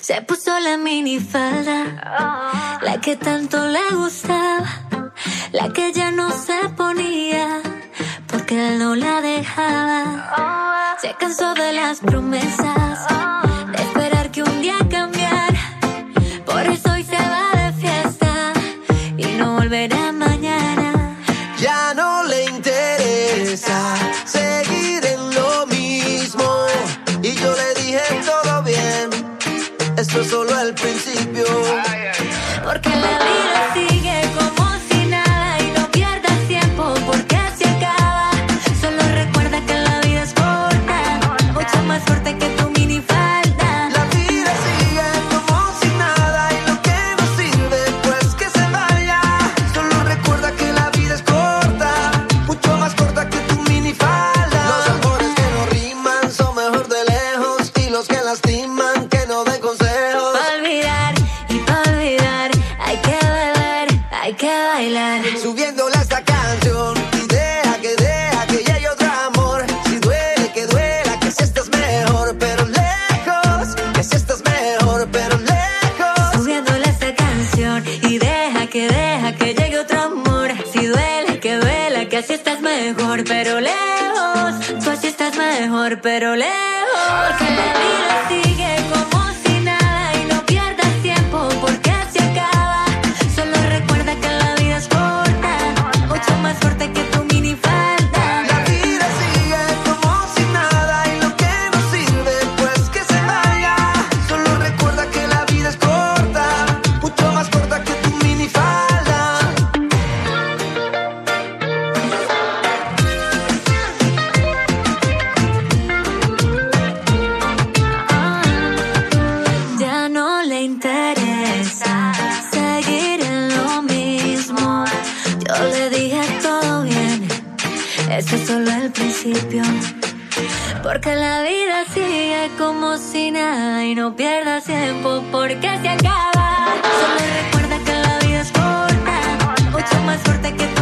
Se puso la minifalda, la que tanto le gustaba, la que ya no se ponía, porque él no la dejaba. Se cansó de las promesas, de esperar que un día cambiara. Por eso hoy se va de fiesta y no volverá mañana. Ya no le interesa seguir en lo mismo. Y yo le dije todo bien, esto es solo el principio. Porque la vida sigue como si nada y no pierdas tiempo porque se acaba. Solo recuerda que la vida es corta, mucho más fuerte que tu minifalda. La vida sigue como si nada y lo que no sirve pues que se vaya. Solo recuerda que la vida es corta, mucho más corta que tu minifalda. Los amores que no riman son mejor de lejos, y los que lastiman que no den consejos. Pa' olvidar y pa' olvidar hay que beber, hay que bailar. Subiéndole a esta canción y deja que llegue otro amor. Si duele, que duela, que si estás mejor, pero lejos. Que si estás mejor, pero lejos. Subiéndole esta canción y deja que llegue otro amor. Si duele, que duela, que así estás mejor, pero lejos. Tú así estás mejor, pero lejos. Porque la vida sigue como si nada y no pierdas tiempo porque se acaba. Solo recuerda que la vida es corta, mucho más fuerte que tu minifalda. La vida sigue como si nada y lo que no sirve pues que se vaya. Solo recuerda que la vida es corta, mucho más corta que tu minifalda. Ya no le interesa seguir en lo mismo. Yo le dije todo bien, este es solo el principio. Porque la vida sigue como si nada y no pierdas tiempo porque se acaba. Solo recuerda que la vida es corta, mucho más fuerte que tu